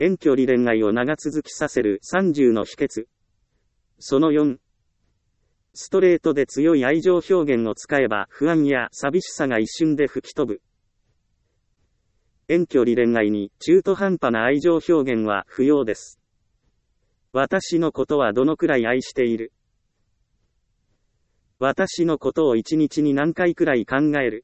遠距離恋愛を長続きさせる30の秘訣。その4。ストレートで強い愛情表現を使えば不安や寂しさが一瞬で吹き飛ぶ。遠距離恋愛に中途半端な愛情表現は不要です。私のことはどのくらい愛している？私のことを一日に何回くらい考える？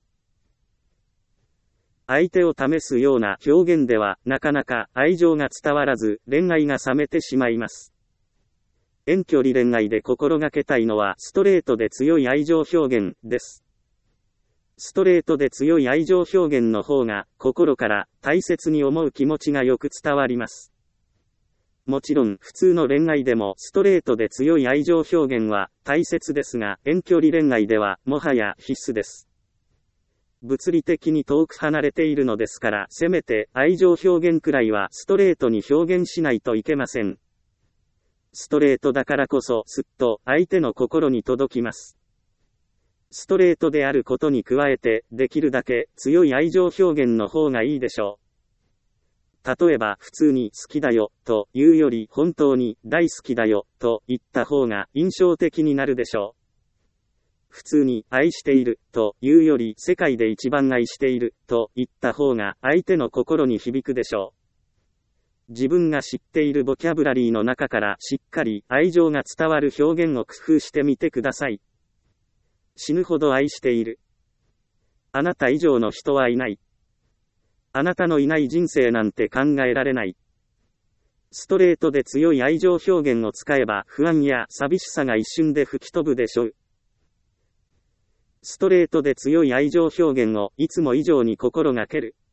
相手を試すような表現ではなかなか愛情が伝わらず恋愛が冷めてしまいます。遠距離恋愛で心がけたいのはストレートで強い愛情表現です。ストレートで強い愛情表現の方が心から大切に思う気持ちがよく伝わります。もちろん普通の恋愛でもストレートで強い愛情表現は大切ですが、遠距離恋愛ではもはや必須です。物理的に遠く離れているのですから、せめて愛情表現くらいはストレートに表現しないといけません。ストレートだからこそすっと相手の心に届きます。ストレートであることに加えて、できるだけ強い愛情表現の方がいいでしょう。例えば普通に好きだよというより本当に大好きだよと言った方が印象的になるでしょう。普通に愛しているというより世界で一番愛していると言った方が相手の心に響くでしょう。自分が知っているボキャブラリーの中からしっかり愛情が伝わる表現を工夫してみてください。死ぬほど愛している。あなた以上の人はいない。あなたのいない人生なんて考えられない。ストレートで強い愛情表現を使えば不安や寂しさが一瞬で吹き飛ぶでしょう。ストレートで強い愛情表現をいつも以上に心がける。